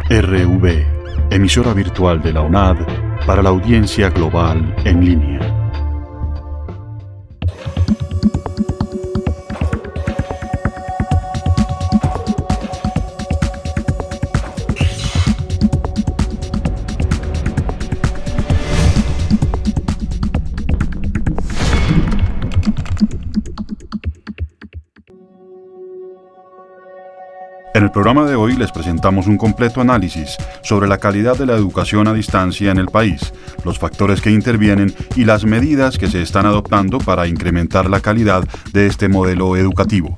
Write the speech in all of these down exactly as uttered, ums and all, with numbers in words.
R V, emisora virtual de la UNAD para la audiencia global en línea. En el programa de hoy les presentamos un completo análisis sobre la calidad de la educación a distancia en el país, los factores que intervienen y las medidas que se están adoptando para incrementar la calidad de este modelo educativo.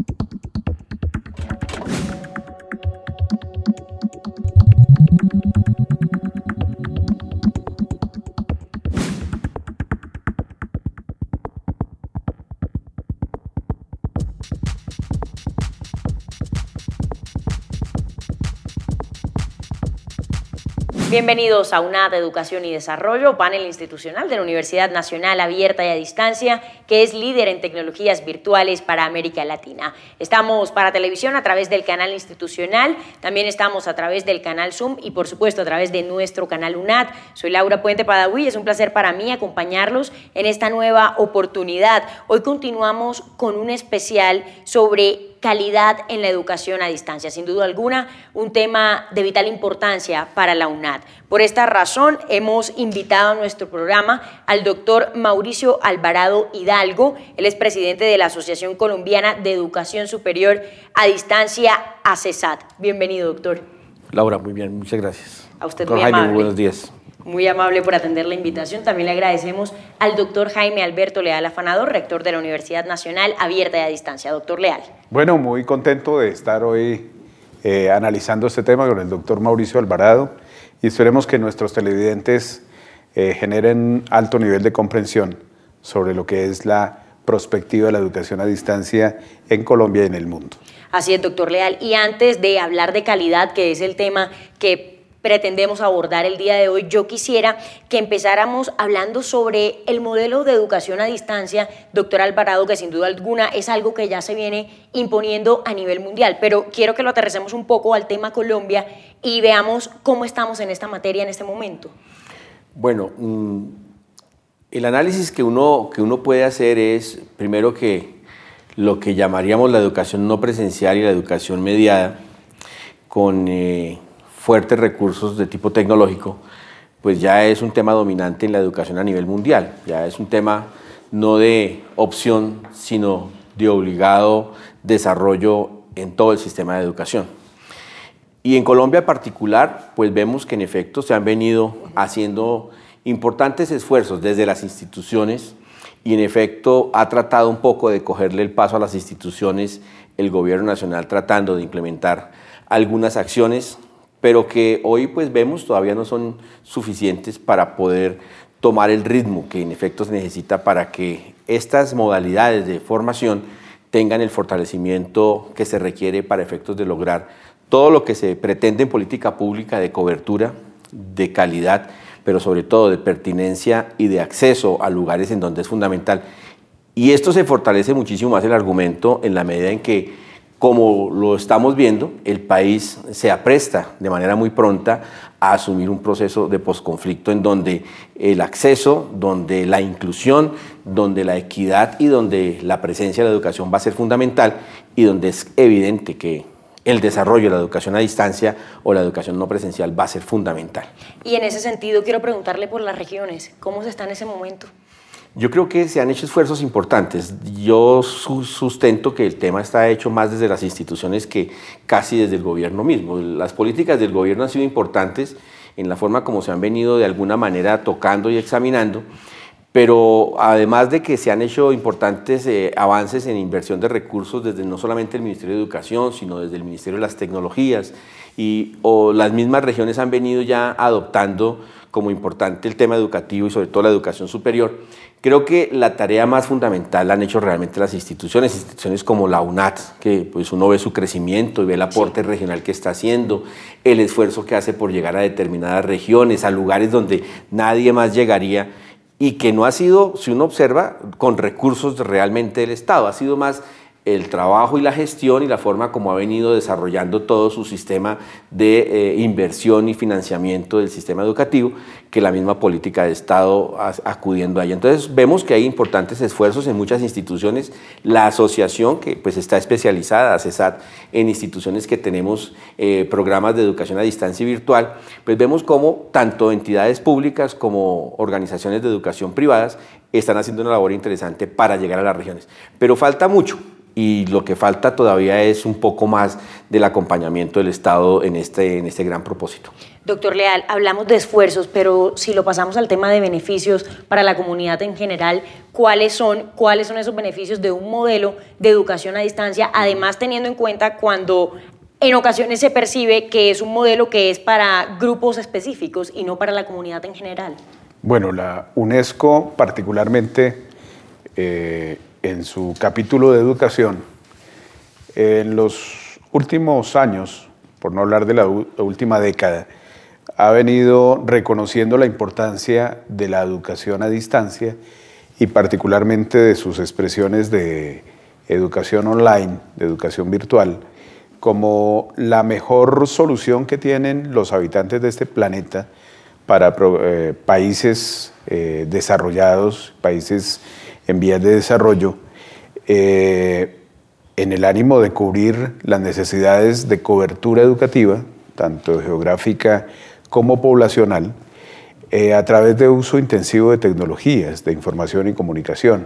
Bienvenidos a UNAD Educación y Desarrollo, panel institucional de la Universidad Nacional Abierta y a Distancia, que es líder en tecnologías virtuales para América Latina. Estamos para televisión a través del canal institucional, también estamos a través del canal Zoom y por supuesto a través de nuestro canal UNAD. Soy Laura Puente Padaví y es un placer para mí acompañarlos en esta nueva oportunidad. Hoy continuamos con un especial sobre calidad en la educación a distancia. Sin duda alguna, un tema de vital importancia para la UNAD. Por esta razón, hemos invitado a nuestro programa al doctor Mauricio Alvarado Hidalgo. Él es presidente de la Asociación Colombiana de Educación Superior a Distancia, ACESAD. Bienvenido, doctor. Laura, muy bien, muchas gracias. A usted doctor muy Jaime, amable. Buenos días. Muy amable por atender la invitación. También le agradecemos al doctor Jaime Alberto Leal Afanador, rector de la Universidad Nacional Abierta y a Distancia. Doctor Leal. Bueno, muy contento de estar hoy eh, analizando este tema con el doctor Mauricio Alvarado y esperemos que nuestros televidentes eh, generen alto nivel de comprensión sobre lo que es la perspectiva de la educación a distancia en Colombia y en el mundo. Así es, doctor Leal. Y antes de hablar de calidad, que es el tema que pretendemos abordar el día de hoy, yo quisiera que empezáramos hablando sobre el modelo de educación a distancia, doctor Alvarado, que sin duda alguna es algo que ya se viene imponiendo a nivel mundial, pero quiero que lo aterricemos un poco al tema Colombia y veamos cómo estamos en esta materia en este momento. Bueno, el análisis que uno, que uno puede hacer es, primero, que lo que llamaríamos la educación no presencial y la educación mediada, con eh, fuertes recursos de tipo tecnológico, pues ya es un tema dominante en la educación a nivel mundial. Ya es un tema no de opción, sino de obligado desarrollo en todo el sistema de educación. Y en Colombia en particular, pues vemos que en efecto se han venido haciendo importantes esfuerzos desde las instituciones y en efecto ha tratado un poco de cogerle el paso a las instituciones el gobierno nacional tratando de implementar algunas acciones, pero que hoy pues vemos todavía no son suficientes para poder tomar el ritmo que en efecto se necesita para que estas modalidades de formación tengan el fortalecimiento que se requiere para efectos de lograr todo lo que se pretende en política pública de cobertura, de calidad, pero sobre todo de pertinencia y de acceso a lugares en donde es fundamental. Y esto se fortalece muchísimo más el argumento en la medida en que, como lo estamos viendo, el país se apresta de manera muy pronta a asumir un proceso de posconflicto en donde el acceso, donde la inclusión, donde la equidad y donde la presencia de la educación va a ser fundamental y donde es evidente que el desarrollo de la educación a distancia o la educación no presencial va a ser fundamental. Y en ese sentido quiero preguntarle por las regiones, ¿cómo se está en ese momento? Yo creo que se han hecho esfuerzos importantes. Yo sustento que el tema está hecho más desde las instituciones que casi desde el gobierno mismo. Las políticas del gobierno han sido importantes en la forma como se han venido de alguna manera tocando y examinando, pero además de que se han hecho importantes eh, avances en inversión de recursos desde no solamente el Ministerio de Educación, sino desde el Ministerio de las Tecnologías, y o las mismas regiones han venido ya adoptando como importante el tema educativo y sobre todo la educación superior. Creo que la tarea más fundamental la han hecho realmente las instituciones, instituciones como la UNAD, que pues uno ve su crecimiento y ve el aporte sí. regional que está haciendo, el esfuerzo que hace por llegar a determinadas regiones, a lugares donde nadie más llegaría, y que no ha sido, si uno observa, con recursos realmente del Estado, ha sido más el trabajo y la gestión y la forma como ha venido desarrollando todo su sistema de eh, inversión y financiamiento del sistema educativo, que la misma política de Estado acudiendo a ella. Entonces vemos que hay importantes esfuerzos en muchas instituciones. La asociación que pues está especializada, ACESAT, en instituciones que tenemos eh, programas de educación a distancia y virtual, pues vemos cómo tanto entidades públicas como organizaciones de educación privadas están haciendo una labor interesante para llegar a las regiones. Pero falta mucho. Y lo que falta todavía es un poco más del acompañamiento del Estado en este, en este gran propósito. Doctor Leal, hablamos de esfuerzos, pero si lo pasamos al tema de beneficios para la comunidad en general, ¿cuáles son, cuáles son esos beneficios de un modelo de educación a distancia? Además, teniendo en cuenta cuando en ocasiones se percibe que es un modelo que es para grupos específicos y no para la comunidad en general. Bueno, la UNESCO particularmente eh, en su capítulo de educación, en los últimos años, por no hablar de la, la última década, ha venido reconociendo la importancia de la educación a distancia y particularmente de sus expresiones de educación online, de educación virtual, como la mejor solución que tienen los habitantes de este planeta para eh, países eh, desarrollados, países en vías de desarrollo, eh, en el ánimo de cubrir las necesidades de cobertura educativa, tanto geográfica como poblacional, eh, a través de uso intensivo de tecnologías de información y comunicación.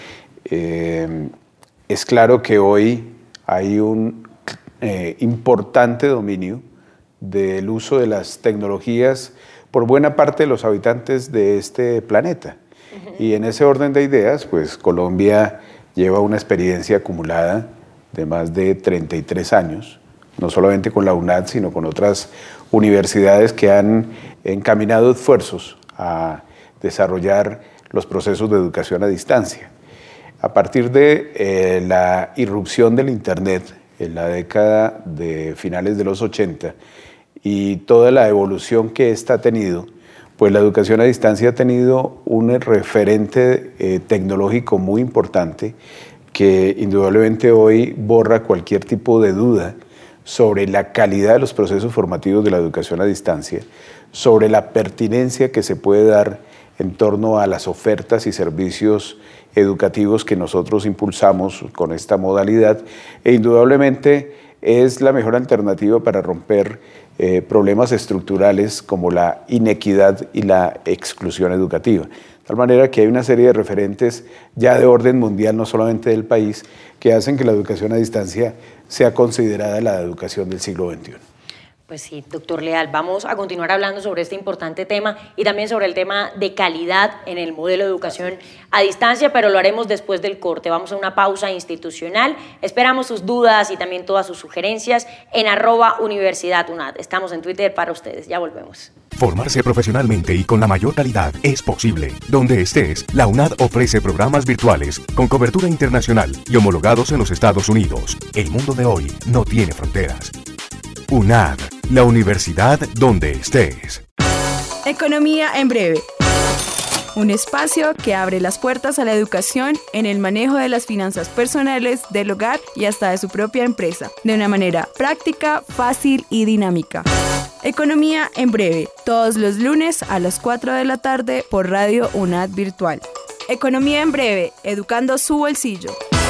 Eh, es claro que hoy hay un eh, importante dominio del uso de las tecnologías por buena parte de los habitantes de este planeta. Uh-huh. Y en ese orden de ideas, pues Colombia lleva una experiencia acumulada de más de treinta y tres años, no solamente con la UNAD, sino con otras universidades que han encaminado esfuerzos a desarrollar los procesos de educación a distancia. A partir de eh, la irrupción del Internet en la década de finales de los ochenta y toda la evolución que ésta ha tenido, pues la educación a distancia ha tenido un referente eh, tecnológico muy importante que indudablemente hoy borra cualquier tipo de duda sobre la calidad de los procesos formativos de la educación a distancia, sobre la pertinencia que se puede dar en torno a las ofertas y servicios educativos que nosotros impulsamos con esta modalidad, e indudablemente es la mejor alternativa para romper eh, problemas estructurales como la inequidad y la exclusión educativa. De tal manera que hay una serie de referentes ya de orden mundial, no solamente del país, que hacen que la educación a distancia sea considerada la educación del siglo veintiuno. Pues sí, doctor Leal, vamos a continuar hablando sobre este importante tema y también sobre el tema de calidad en el modelo de educación a distancia, pero lo haremos después del corte. Vamos a una pausa institucional. Esperamos sus dudas y también todas sus sugerencias en arroba Universidad UNAD. Estamos en Twitter para ustedes. Ya volvemos. Formarse profesionalmente y con la mayor calidad es posible. Donde estés, la UNAD ofrece programas virtuales con cobertura internacional y homologados en los Estados Unidos. El mundo de hoy no tiene fronteras. UNAD, la universidad donde estés. Economía en breve. Un espacio que abre las puertas a la educación en el manejo de las finanzas personales, del hogar y hasta de su propia empresa, de una manera práctica, fácil y dinámica. Economía en breve, todos los lunes a las cuatro de la tarde por Radio UNAD Virtual. Economía en breve, educando su bolsillo.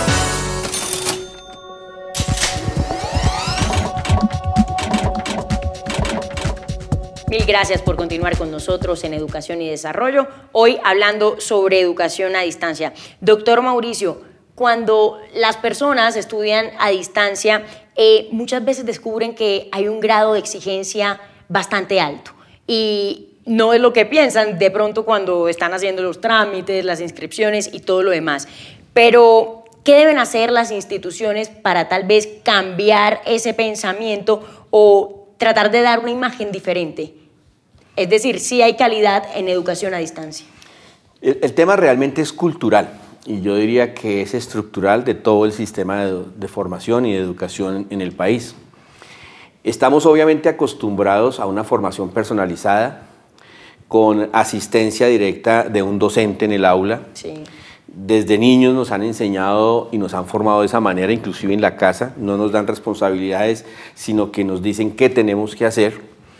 Mil gracias por continuar con nosotros en Educación y Desarrollo, hoy hablando sobre educación a distancia. Doctor Mauricio, cuando las personas estudian a distancia, eh, muchas veces descubren que hay un grado de exigencia bastante alto y no es lo que piensan de pronto cuando están haciendo los trámites, las inscripciones y todo lo demás. Pero, ¿qué deben hacer las instituciones para tal vez cambiar ese pensamiento o tratar de dar una imagen diferente? Es decir, sí hay calidad en educación a distancia. El, el tema realmente es cultural y yo diría que es estructural de todo el sistema de, de formación y de educación en el país. Estamos obviamente acostumbrados a una formación personalizada con asistencia directa de un docente en el aula. Sí. desde niños nos han enseñado y nos han formado de esa manera, inclusive en la casa, no nos dan responsabilidades, sino que nos dicen qué tenemos que hacer.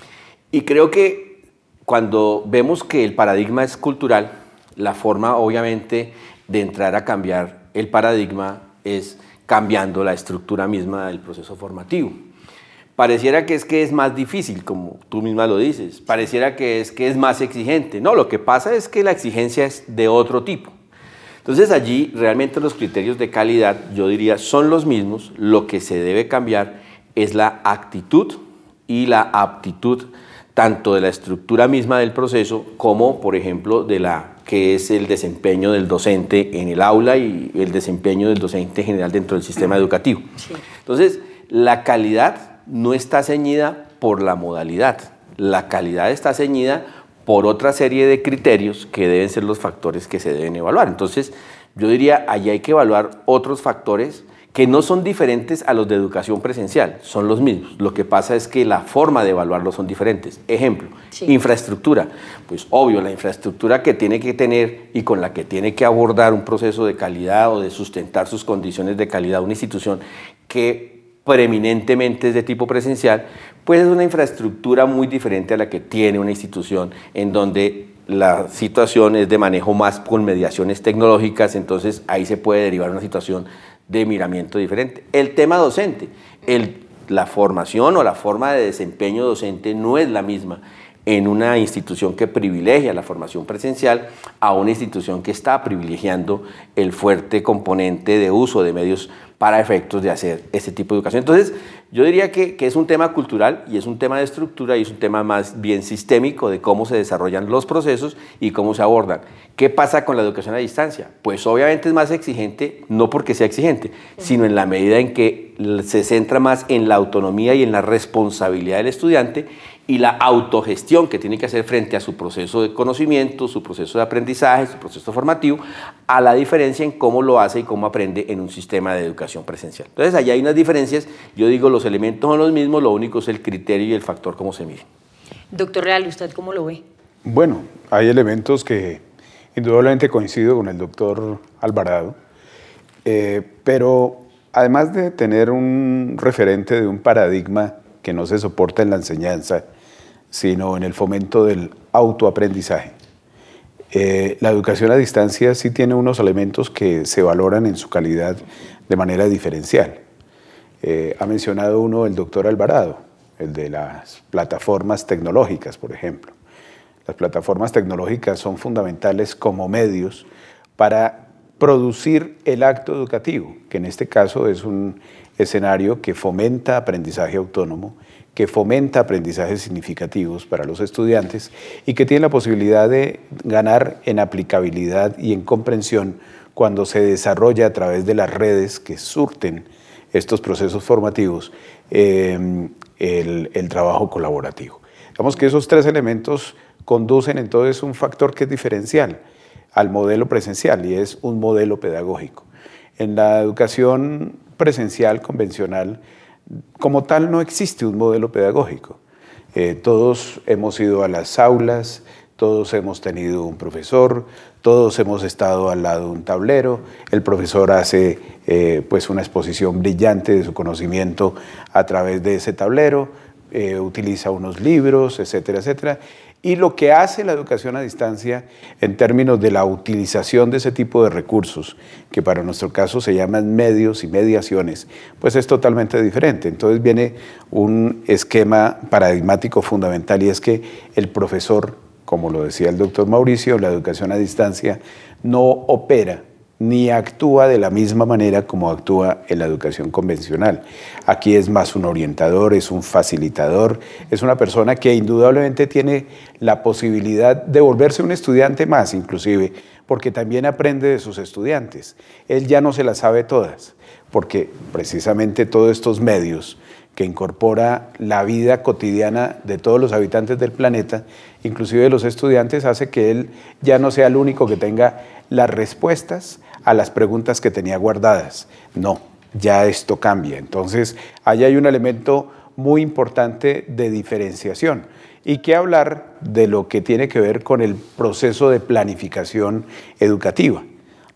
Y creo que cuando vemos que el paradigma es cultural, la forma obviamente de entrar a cambiar el paradigma es cambiando la estructura misma del proceso formativo. Pareciera que es que es más difícil, como tú misma lo dices, pareciera que es que es más exigente. No, lo que pasa es que la exigencia es de otro tipo. Entonces allí realmente los criterios de calidad, yo diría, son los mismos. Lo que se debe cambiar es la actitud y la aptitud, tanto de la estructura misma del proceso como, por ejemplo, de la que es el desempeño del docente en el aula y el desempeño del docente en general dentro del sistema educativo. Sí. Entonces, la calidad no está ceñida por la modalidad, la calidad está ceñida por otra serie de criterios que deben ser los factores que se deben evaluar. Entonces, yo diría, allí hay que evaluar otros factores que no son diferentes a los de educación presencial, son los mismos. Lo que pasa es que la forma de evaluarlos son diferentes. Ejemplo, sí. Infraestructura. Pues obvio, la infraestructura que tiene que tener y con la que tiene que abordar un proceso de calidad o de sustentar sus condiciones de calidad una institución que preeminentemente es de tipo presencial, pues es una infraestructura muy diferente a la que tiene una institución en donde la situación es de manejo más con mediaciones tecnológicas, entonces ahí se puede derivar una situación de miramiento diferente. El tema docente, el, la formación o la forma de desempeño docente no es la misma en una institución que privilegia la formación presencial a una institución que está privilegiando el fuerte componente de uso de medios para efectos de hacer este tipo de educación. Entonces, yo diría que, que es un tema cultural y es un tema de estructura y es un tema más bien sistémico de cómo se desarrollan los procesos y cómo se abordan. ¿Qué pasa con la educación a distancia? Pues obviamente es más exigente, no porque sea exigente, sino en la medida en que se centra más en la autonomía y en la responsabilidad del estudiante y la autogestión que tiene que hacer frente a su proceso de conocimiento, su proceso de aprendizaje, su proceso formativo, a la diferencia en cómo lo hace y cómo aprende en un sistema de educación presencial. Entonces, allá hay unas diferencias. Yo digo, los elementos son los mismos, lo único es el criterio y el factor cómo se mide. Doctor Real, ¿usted cómo lo ve? Bueno, hay elementos que indudablemente coincido con el doctor Alvarado, eh, pero además de tener un referente de un paradigma que no se soporta en la enseñanza, sino en el fomento del autoaprendizaje. Eh, la educación a distancia sí tiene unos elementos que se valoran en su calidad de manera diferencial. Eh, ha mencionado uno el doctor Alvarado, el de las plataformas tecnológicas, por ejemplo. Las plataformas tecnológicas son fundamentales como medios para producir el acto educativo, que en este caso es un escenario que fomenta aprendizaje autónomo, que fomenta aprendizajes significativos para los estudiantes y que tiene la posibilidad de ganar en aplicabilidad y en comprensión cuando se desarrolla a través de las redes que surten estos procesos formativos eh, el, el trabajo colaborativo. Digamos que esos tres elementos conducen entonces un factor que es diferencial al modelo presencial y es un modelo pedagógico. En la educación presencial convencional, como tal, no existe un modelo pedagógico. Eh, todos hemos ido a las aulas, todos hemos tenido un profesor, todos hemos estado al lado de un tablero, el profesor hace eh, pues una exposición brillante de su conocimiento a través de ese tablero, eh, utiliza unos libros, etcétera, etcétera. Y lo que hace la educación a distancia en términos de la utilización de ese tipo de recursos, que para nuestro caso se llaman medios y mediaciones, pues es totalmente diferente. Entonces viene un esquema paradigmático fundamental y es que el profesor, como lo decía el doctor Mauricio, la educación a distancia no opera ni actúa de la misma manera como actúa en la educación convencional. Aquí es más un orientador, es un facilitador, es una persona que indudablemente tiene la posibilidad de volverse un estudiante más, inclusive, porque también aprende de sus estudiantes. Él ya no se las sabe todas, porque precisamente todos estos medios que incorpora la vida cotidiana de todos los habitantes del planeta, inclusive de los estudiantes, hace que él ya no sea el único que tenga las respuestas a las preguntas que tenía guardadas. No, ya esto cambia. Entonces, ahí hay un elemento muy importante de diferenciación y que hablar de lo que tiene que ver con el proceso de planificación educativa.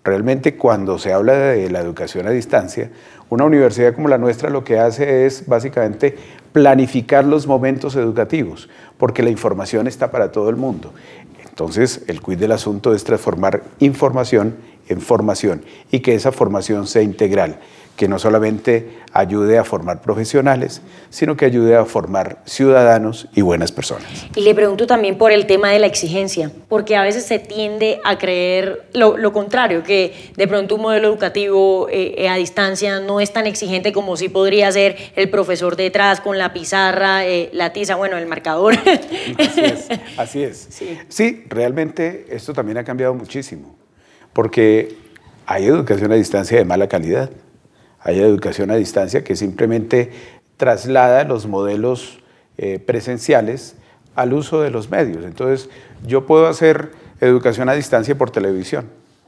Realmente cuando se habla de la educación a distancia, una universidad como la nuestra lo que hace es básicamente planificar los momentos educativos, porque la información está para todo el mundo. Entonces, el quid del asunto es transformar información en formación y que esa formación sea integral, que no solamente ayude a formar profesionales, sino que ayude a formar ciudadanos y buenas personas. Y le pregunto también por el tema de la exigencia, porque a veces se tiende a creer lo, lo contrario, que de pronto un modelo educativo eh, a distancia no es tan exigente como sí podría ser el profesor detrás con la pizarra, eh, la tiza, bueno, el marcador. Así es, así es. Sí. Sí, realmente esto también ha cambiado muchísimo, porque hay educación a distancia de mala calidad. Hay educación a distancia que simplemente traslada los modelos eh, presenciales al uso de los medios. Entonces, yo puedo hacer educación a distancia por televisión,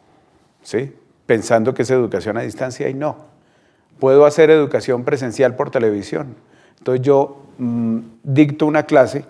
¿sí? Pensando que es educación a distancia y no. Puedo hacer educación presencial por televisión. Entonces, yo mmm, dicto una clase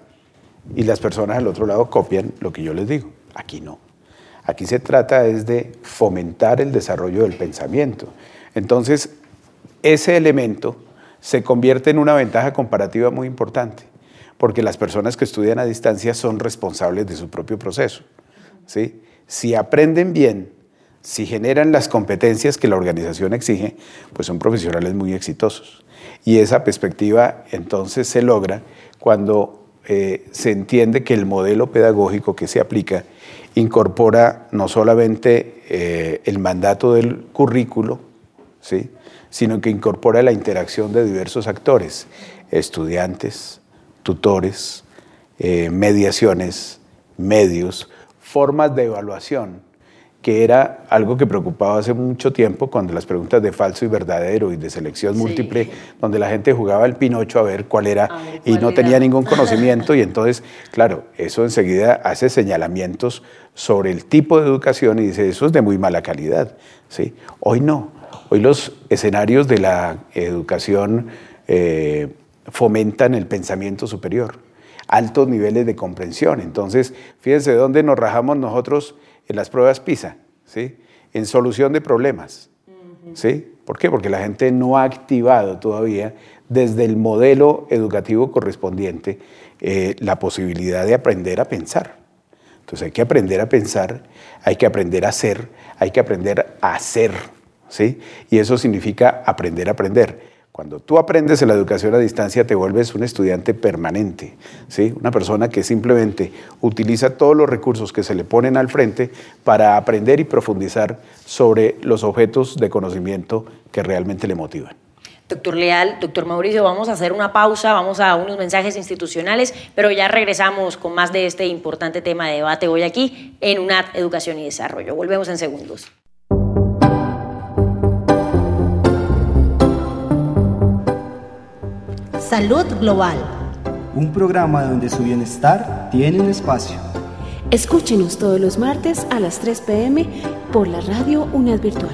y las personas al otro lado copian lo que yo les digo. Aquí no. Aquí se trata es de fomentar el desarrollo del pensamiento. Entonces, ese elemento se convierte en una ventaja comparativa muy importante, porque las personas que estudian a distancia son responsables de su propio proceso, ¿sí? Si aprenden bien, si generan las competencias que la organización exige, pues son profesionales muy exitosos. Y esa perspectiva entonces se logra cuando eh, se entiende que el modelo pedagógico que se aplica incorpora no solamente eh, el mandato del currículo, ¿sí?, sino que incorpora la interacción de diversos actores, estudiantes, tutores, eh, mediaciones, medios, formas de evaluación, que era algo que preocupaba hace mucho tiempo cuando las preguntas de falso y verdadero y de selección sí. múltiple, donde la gente jugaba al Pinocho a ver cuál era ver, y no era. tenía ningún conocimiento y entonces, claro, eso enseguida hace señalamientos sobre el tipo de educación y dice, eso es de muy mala calidad, ¿sí? Hoy no. Hoy los escenarios de la educación eh, fomentan el pensamiento superior, altos niveles de comprensión. Entonces, fíjense dónde nos rajamos nosotros en las pruebas PISA, ¿sí? En solución de problemas, ¿sí? ¿Por qué? Porque la gente no ha activado todavía desde el modelo educativo correspondiente eh, la posibilidad de aprender a pensar. Entonces hay que aprender a pensar, hay que aprender a hacer, hay que aprender a hacer, ¿sí? Y eso significa aprender a aprender. Cuando tú aprendes en la educación a distancia te vuelves un estudiante permanente, ¿sí? Una persona que simplemente utiliza todos los recursos que se le ponen al frente para aprender y profundizar sobre los objetos de conocimiento que realmente le motivan. Doctor Leal, doctor Mauricio, vamos a hacer una pausa, vamos a unos mensajes institucionales, pero ya regresamos con más de este importante tema de debate hoy aquí en U N A D Educación y Desarrollo. Volvemos en segundos. Salud Global. Un programa donde su bienestar tiene un espacio. Escúchenos todos los martes a las tres p m por la radio U N A D Virtual.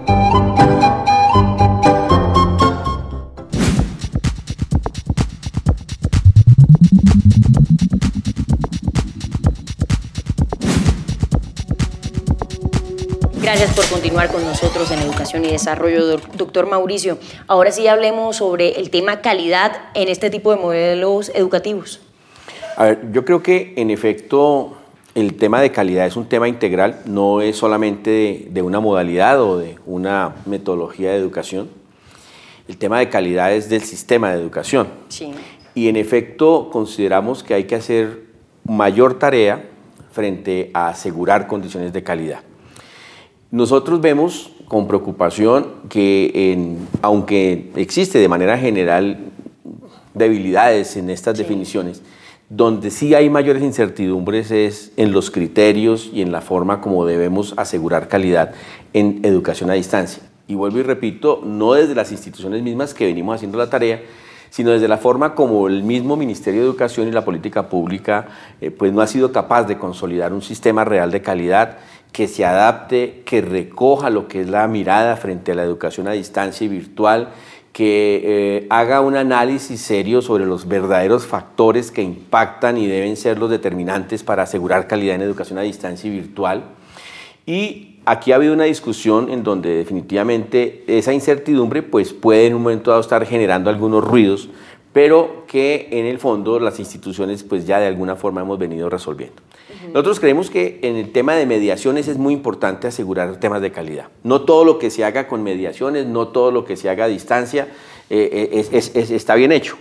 Gracias por continuar con nosotros en Educación y Desarrollo, doctor Mauricio. Ahora sí hablemos sobre el tema calidad en este tipo de modelos educativos. A ver, yo creo que en efecto el tema de calidad es un tema integral, no es solamente de, de una modalidad o de una metodología de educación. El tema de calidad es del sistema de educación. Sí. Y en efecto consideramos que hay que hacer mayor tarea frente a asegurar condiciones de calidad. Nosotros vemos con preocupación que, en, aunque existe de manera general debilidades en estas sí. definiciones, donde sí hay mayores incertidumbres es en los criterios y en la forma como debemos asegurar calidad en educación a distancia. Y vuelvo y repito, no desde las instituciones mismas que venimos haciendo la tarea, sino desde la forma como el mismo Ministerio de Educación y la política pública eh, pues no ha sido capaz de consolidar un sistema real de calidad que se adapte, que recoja lo que es la mirada frente a la educación a distancia y virtual, que eh, haga un análisis serio sobre los verdaderos factores que impactan y deben ser los determinantes para asegurar calidad en educación a distancia y virtual, y aquí ha habido una discusión en donde definitivamente esa incertidumbre pues puede en un momento dado estar generando algunos ruidos, pero que en el fondo las instituciones pues ya de alguna forma hemos venido resolviendo. Uh-huh. Nosotros creemos que en el tema de mediaciones es muy importante asegurar temas de calidad. No todo lo que se haga con mediaciones, no todo lo que se haga a distancia eh, es, es, es, está bien hecho.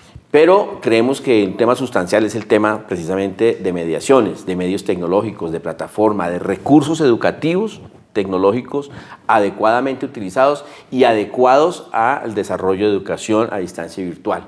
Pero creemos que el tema sustancial es el tema precisamente de mediaciones, de medios tecnológicos, de plataforma, de recursos educativos tecnológicos adecuadamente utilizados y adecuados al desarrollo de educación a distancia virtual.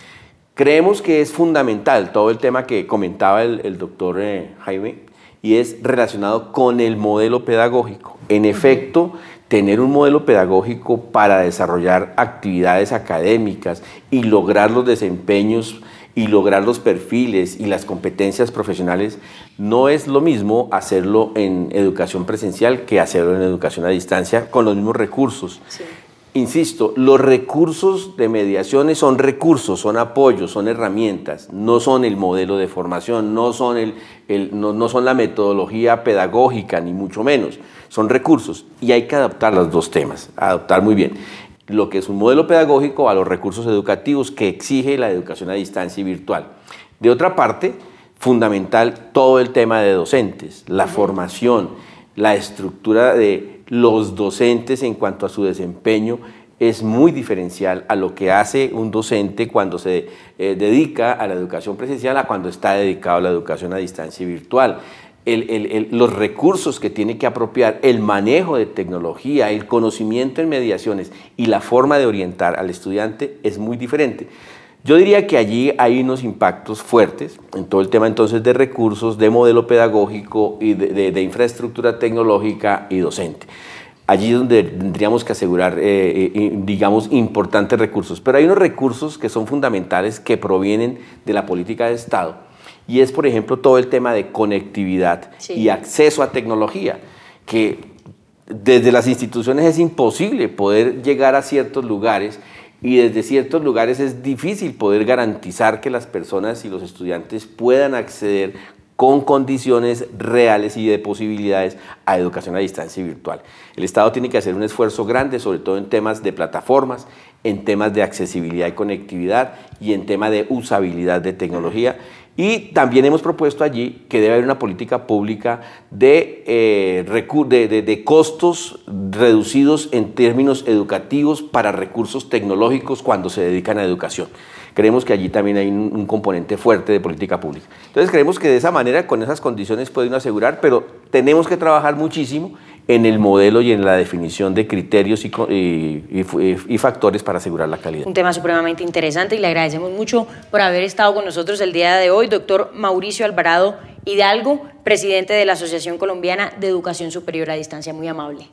Creemos que es fundamental todo el tema que comentaba el, el doctor eh, Jaime, y es relacionado con el modelo pedagógico. En efecto, tener un modelo pedagógico para desarrollar actividades académicas y lograr los desempeños y lograr los perfiles y las competencias profesionales no es lo mismo hacerlo en educación presencial que hacerlo en educación a distancia con los mismos recursos. Sí. Insisto, los recursos de mediaciones son recursos, son apoyos, son herramientas, no son el modelo de formación, no son, el, el, no, no son la metodología pedagógica, ni mucho menos. Son recursos y hay que adaptar los dos temas, adaptar muy bien lo que es un modelo pedagógico a los recursos educativos que exige la educación a distancia y virtual. De otra parte, fundamental todo el tema de docentes, la formación, la estructura de los docentes en cuanto a su desempeño es muy diferencial a lo que hace un docente cuando se eh, dedica a la educación presencial a cuando está dedicado a la educación a distancia y virtual. El, el, el, los recursos que tiene que apropiar, el manejo de tecnología, el conocimiento en mediaciones y la forma de orientar al estudiante es muy diferente. Yo diría que allí hay unos impactos fuertes en todo el tema entonces de recursos, de modelo pedagógico y de, de, de infraestructura tecnológica y docente. Allí es donde tendríamos que asegurar, eh, eh, digamos, importantes recursos. Pero hay unos recursos que son fundamentales que provienen de la política de Estado. Y es, por ejemplo, todo el tema de conectividad sí. y acceso a tecnología, que desde las instituciones es imposible poder llegar a ciertos lugares y desde ciertos lugares es difícil poder garantizar que las personas y los estudiantes puedan acceder con condiciones reales y de posibilidades a educación a distancia y virtual. El Estado tiene que hacer un esfuerzo grande, sobre todo en temas de plataformas, en temas de accesibilidad y conectividad y en temas de usabilidad de tecnología. Y también hemos propuesto allí que debe haber una política pública de, eh, de, de, de costos reducidos en términos educativos para recursos tecnológicos cuando se dedican a educación. Creemos que allí también hay un, un componente fuerte de política pública. Entonces creemos que de esa manera, con esas condiciones puede uno asegurar, pero tenemos que trabajar muchísimo en el modelo y en la definición de criterios y, y, y, y factores para asegurar la calidad. Un tema supremamente interesante y le agradecemos mucho por haber estado con nosotros el día de hoy, doctor Mauricio Alvarado Hidalgo, presidente de la Asociación Colombiana de Educación Superior a Distancia. Muy amable.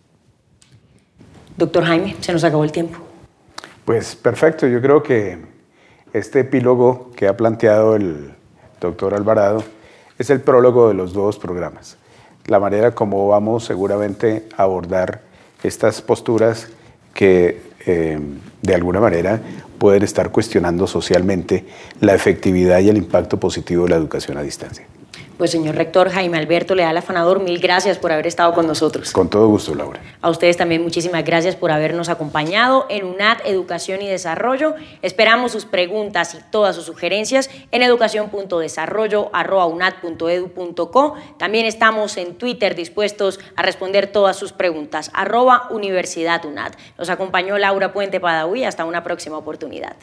Doctor Jaime, se nos acabó el tiempo. Pues perfecto, yo creo que este epílogo que ha planteado el doctor Alvarado es el prólogo de los dos programas. La manera como vamos seguramente a abordar estas posturas que eh, de alguna manera pueden estar cuestionando socialmente la efectividad y el impacto positivo de la educación a distancia. Pues señor rector Jaime Alberto Leal Afanador, mil gracias por haber estado con nosotros. Con todo gusto, Laura. A ustedes también muchísimas gracias por habernos acompañado en UNAD Educación y Desarrollo. Esperamos sus preguntas y todas sus sugerencias en educación punto desarrollo arroba unad punto edu punto co. También estamos en Twitter dispuestos a responder todas sus preguntas, arroba Universidad UNAD. Nos acompañó Laura Puente Padaví. Hasta una próxima oportunidad.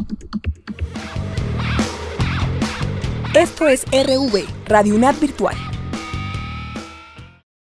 Esto es R V, Radio UNAD Virtual.